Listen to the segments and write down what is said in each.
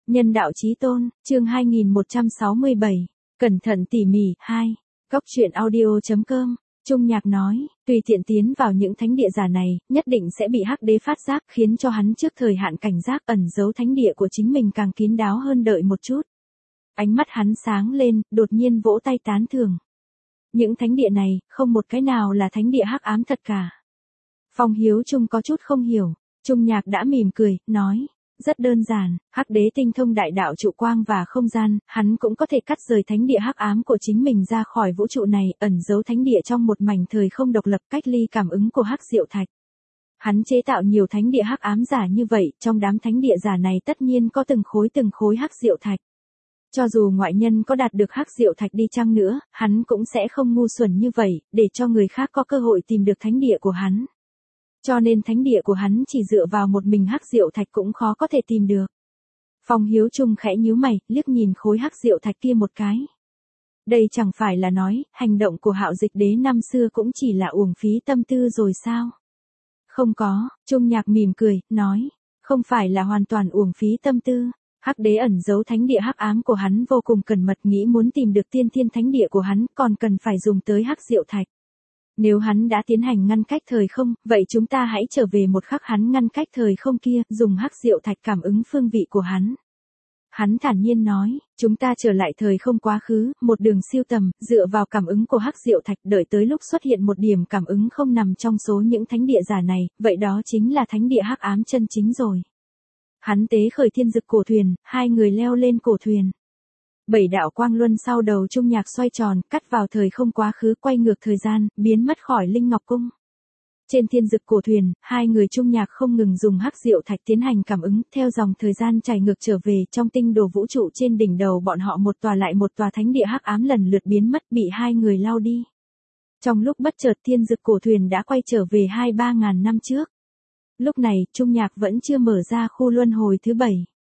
Nhân đạo chí tôn, chương 2167. Cẩn thận tỉ mỉ, 2. Góc truyện audio.com. Trung Nhạc nói, tùy tiện tiến vào những thánh địa giả này, nhất định sẽ bị hắc đế phát giác, khiến cho hắn trước thời hạn cảnh giác ẩn giấu thánh địa của chính mình càng kín đáo hơn đợi một chút. Ánh mắt hắn sáng lên, đột nhiên vỗ tay tán thưởng. Những thánh địa này, không một cái nào là thánh địa hắc ám thật cả. Phong Hiếu Trung có chút không hiểu, Trung Nhạc đã mỉm cười, nói. Rất đơn giản, hắc đế tinh thông đại đạo trụ quang và không gian, hắn cũng có thể cắt rời thánh địa hắc ám của chính mình ra khỏi vũ trụ này, ẩn giấu thánh địa trong một mảnh thời không độc lập cách ly cảm ứng của hắc diệu thạch. Hắn chế tạo nhiều thánh địa hắc ám giả như vậy, trong đám thánh địa giả này tất nhiên có từng khối hắc diệu thạch. Cho dù ngoại nhân có đạt được hắc diệu thạch đi chăng nữa, hắn cũng sẽ không ngu xuẩn như vậy, để cho người khác có cơ hội tìm được thánh địa của hắn. Cho nên thánh địa của hắn chỉ dựa vào một mình hắc diệu thạch cũng khó có thể tìm được. Phong Hiếu Trung khẽ nhíu mày, liếc nhìn khối hắc diệu thạch kia một cái. Đây chẳng phải là nói, hành động của Hạo Dịch Đế năm xưa cũng chỉ là uổng phí tâm tư rồi sao? Không có, Trung Nhạc mỉm cười, nói, không phải là hoàn toàn uổng phí tâm tư. Hắc đế ẩn giấu thánh địa hắc ám của hắn vô cùng cẩn mật, nghĩ muốn tìm được tiên thiên thánh địa của hắn còn cần phải dùng tới hắc diệu thạch. Nếu hắn đã tiến hành ngăn cách thời không, vậy chúng ta hãy trở về một khắc hắn ngăn cách thời không kia, dùng hắc diệu thạch cảm ứng phương vị của hắn. Hắn thản nhiên nói, chúng ta trở lại thời không quá khứ, một đường siêu tầm, dựa vào cảm ứng của hắc diệu thạch, đợi tới lúc xuất hiện một điểm cảm ứng không nằm trong số những thánh địa giả này, vậy đó chính là thánh địa hắc ám chân chính rồi. Hắn tế khởi thiên dực cổ thuyền, hai người leo lên cổ thuyền. 7 đạo quang luân sau đầu Trung Nhạc xoay tròn, cắt vào thời không quá khứ, quay ngược thời gian, biến mất khỏi Linh Ngọc Cung. Trên thiên dực cổ thuyền, hai người Trung Nhạc không ngừng dùng hắc diệu thạch tiến hành cảm ứng, theo dòng thời gian chảy ngược trở về, trong tinh đồ vũ trụ trên đỉnh đầu bọn họ một tòa lại một tòa thánh địa hắc ám lần lượt biến mất, bị hai người lao đi. Trong lúc bất chợt thiên dực cổ thuyền đã quay trở về 2-3 ngàn năm trước. Lúc này, Trung Nhạc vẫn chưa mở ra khu luân hồi thứ 7.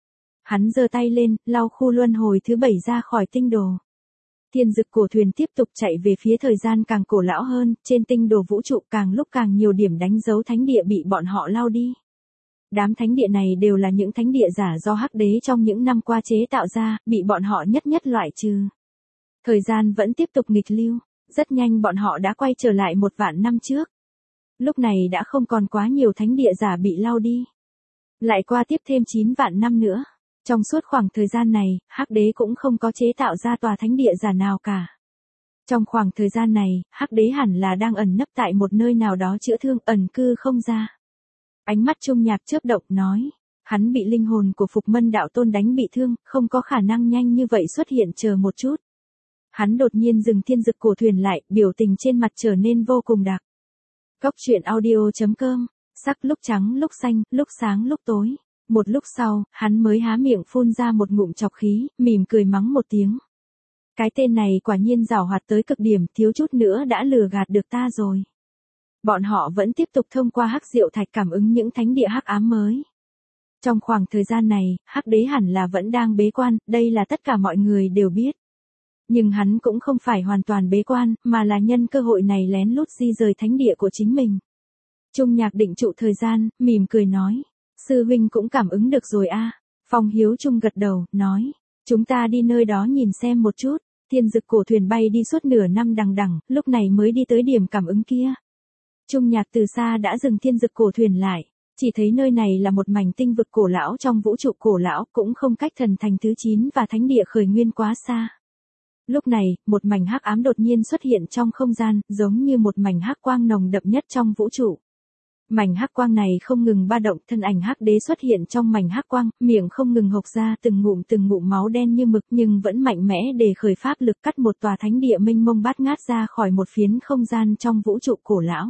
Hắn giơ tay lên, lau khu luân hồi thứ 7 ra khỏi tinh đồ. Thiên dực cổ thuyền tiếp tục chạy về phía thời gian càng cổ lão hơn, trên tinh đồ vũ trụ càng lúc càng nhiều điểm đánh dấu thánh địa bị bọn họ lao đi. Đám thánh địa này đều là những thánh địa giả do hắc đế trong những năm qua chế tạo ra, bị bọn họ nhất nhất loại trừ. Thời gian vẫn tiếp tục nghịch lưu, rất nhanh bọn họ đã quay trở lại 1 vạn năm trước. Lúc này đã không còn quá nhiều thánh địa giả bị lao đi. Lại qua tiếp thêm 9 vạn năm nữa. Trong suốt khoảng thời gian này, hắc đế cũng không có chế tạo ra tòa thánh địa giả nào cả. Trong khoảng thời gian này, hắc đế hẳn là đang ẩn nấp tại một nơi nào đó chữa thương, ẩn cư không ra. Ánh mắt Trung Nhạc chớp động, nói, hắn bị linh hồn của Phục Mân Đạo Tôn đánh bị thương, không có khả năng nhanh như vậy xuất hiện, chờ một chút. Hắn đột nhiên dừng thiên dực cổ thuyền lại, biểu tình trên mặt trở nên vô cùng đặc. Góc truyện audio.com, sắc lúc trắng lúc xanh, lúc sáng lúc tối. Một lúc sau, hắn mới há miệng phun ra một ngụm trọc khí, mỉm cười mắng một tiếng. Cái tên này quả nhiên giảo hoạt tới cực điểm, thiếu chút nữa đã lừa gạt được ta rồi. Bọn họ vẫn tiếp tục thông qua hắc diệu thạch cảm ứng những thánh địa hắc ám mới. Trong khoảng thời gian này, hắc đế hẳn là vẫn đang bế quan, đây là tất cả mọi người đều biết. Nhưng hắn cũng không phải hoàn toàn bế quan, mà là nhân cơ hội này lén lút di rời thánh địa của chính mình. Trung Nhạc định trụ thời gian, mỉm cười nói. Sư huynh cũng cảm ứng được rồi a. Phong Hiếu Trung gật đầu, nói. Chúng ta đi nơi đó nhìn xem một chút. Thiên dực cổ thuyền bay đi suốt nửa năm đằng đẵng, lúc này mới đi tới điểm cảm ứng kia. Trung Nhạc từ xa đã dừng thiên dực cổ thuyền lại. Chỉ thấy nơi này là một mảnh tinh vực cổ lão trong vũ trụ cổ lão, cũng không cách thần thành thứ 9 và thánh địa khởi nguyên quá xa. Lúc này, một mảnh hắc ám đột nhiên xuất hiện trong không gian, giống như một mảnh hắc quang nồng đậm nhất trong vũ trụ. Mảnh hắc quang này không ngừng ba động, thân ảnh hắc đế xuất hiện trong mảnh hắc quang, miệng không ngừng hộc ra từng ngụm máu đen như mực, nhưng vẫn mạnh mẽ để khởi pháp lực cắt một tòa thánh địa mênh mông bát ngát ra khỏi một phiến không gian trong vũ trụ cổ lão.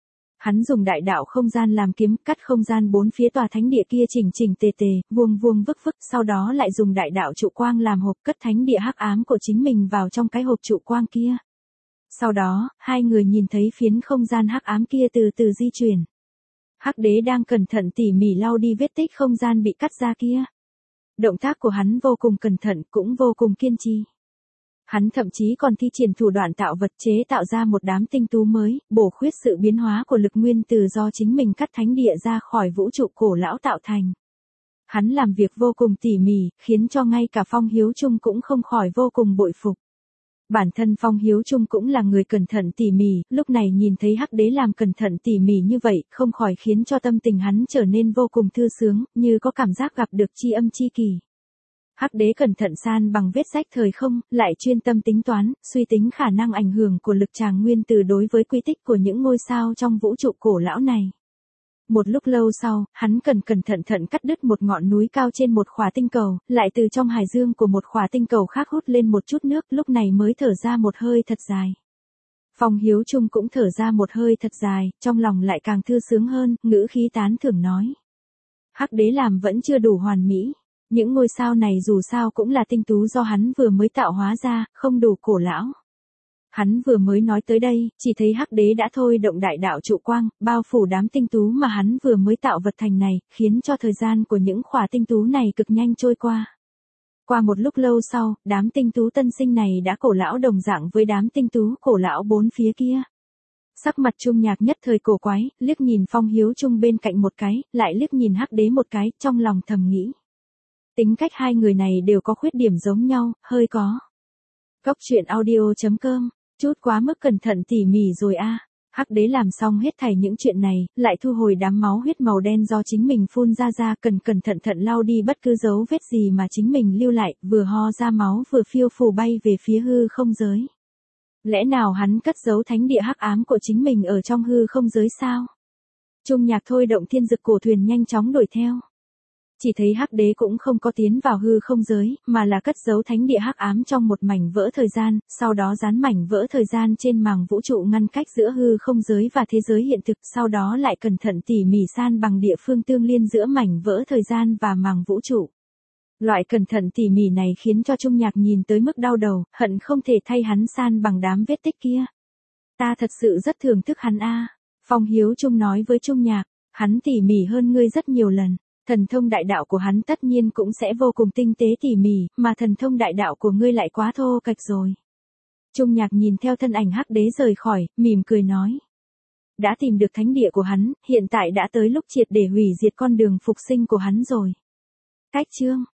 Hắn dùng đại đạo không gian làm kiếm, cắt không gian bốn phía tòa thánh địa kia chỉnh tề, vuông vức, sau đó lại dùng đại đạo trụ quang làm hộp, cất thánh địa hắc ám của chính mình vào trong cái hộp trụ quang kia. Sau đó, hai người nhìn thấy phiến không gian hắc ám kia từ từ di chuyển. Hắc đế đang cẩn thận tỉ mỉ lau đi vết tích không gian bị cắt ra kia. Động tác của hắn vô cùng cẩn thận, cũng vô cùng kiên trì. Hắn thậm chí còn thi triển thủ đoạn tạo vật chế tạo ra một đám tinh tú mới, bổ khuyết sự biến hóa của lực nguyên tử do chính mình cắt thánh địa ra khỏi vũ trụ cổ lão tạo thành. Hắn làm việc vô cùng tỉ mỉ, khiến cho ngay cả Phong Hiếu Trung cũng không khỏi vô cùng bội phục. Bản thân Phong Hiếu Trung cũng là người cẩn thận tỉ mỉ, lúc này nhìn thấy Hắc Đế làm cẩn thận tỉ mỉ như vậy, không khỏi khiến cho tâm tình hắn trở nên vô cùng thư sướng, như có cảm giác gặp được tri âm tri kỷ. Hắc Đế cẩn thận san bằng vết rách thời không, lại chuyên tâm tính toán, suy tính khả năng ảnh hưởng của lực tràng nguyên tử đối với quy tích của những ngôi sao trong vũ trụ cổ lão này. Một lúc lâu sau, hắn cẩn thận cắt đứt một ngọn núi cao trên một khỏa tinh cầu, lại từ trong hải dương của một khỏa tinh cầu khác hút lên một chút nước, lúc này mới thở ra một hơi thật dài. Phong Hiếu Trung cũng thở ra một hơi thật dài, trong lòng lại càng thư sướng hơn, ngữ khí tán thưởng nói. Hắc Đế làm vẫn chưa đủ hoàn mỹ. Những ngôi sao này dù sao cũng là tinh tú do hắn vừa mới tạo hóa ra, không đủ cổ lão. Hắn vừa mới nói tới đây, chỉ thấy Hắc Đế đã thôi động đại đạo trụ quang, bao phủ đám tinh tú mà hắn vừa mới tạo vật thành này, khiến cho thời gian của những khỏa tinh tú này cực nhanh trôi qua. Qua một lúc lâu sau, đám tinh tú tân sinh này đã cổ lão đồng dạng với đám tinh tú cổ lão bốn phía kia. Sắc mặt Trung Nhạc nhất thời cổ quái, liếc nhìn Phong Hiếu Trung bên cạnh một cái, lại liếc nhìn Hắc Đế một cái, trong lòng thầm nghĩ. Tính cách hai người này đều có khuyết điểm giống nhau, hơi có. Góc truyện audio.com, chút quá mức cẩn thận tỉ mỉ rồi a. Hắc Đế làm xong hết thảy những chuyện này, lại thu hồi đám máu huyết màu đen do chính mình phun ra cẩn thận lau đi bất cứ dấu vết gì mà chính mình lưu lại, vừa ho ra máu vừa phiêu phù bay về phía hư không giới. Lẽ nào hắn cất giấu thánh địa hắc ám của chính mình ở trong hư không giới sao? Trung Nhạc thôi động thiên dực cổ thuyền nhanh chóng đuổi theo. Chỉ thấy Hắc Đế cũng không có tiến vào hư không giới, mà là cất giấu thánh địa hắc ám trong một mảnh vỡ thời gian, sau đó dán mảnh vỡ thời gian trên màng vũ trụ ngăn cách giữa hư không giới và thế giới hiện thực, sau đó lại cẩn thận tỉ mỉ san bằng địa phương tương liên giữa mảnh vỡ thời gian và màng vũ trụ. Loại cẩn thận tỉ mỉ này khiến cho Trung Nhạc nhìn tới mức đau đầu, hận không thể thay hắn san bằng đám vết tích kia. Ta thật sự rất thưởng thức hắn a. Phong Hiếu Trung nói với Trung Nhạc, hắn tỉ mỉ hơn ngươi rất nhiều lần. Thần thông đại đạo của hắn tất nhiên cũng sẽ vô cùng tinh tế tỉ mỉ, mà thần thông đại đạo của ngươi lại quá thô kệch rồi. Trung Nhạc nhìn theo thân ảnh Hắc Đế rời khỏi, mỉm cười nói. Đã tìm được thánh địa của hắn, hiện tại đã tới lúc triệt để hủy diệt con đường phục sinh của hắn rồi. Cách chương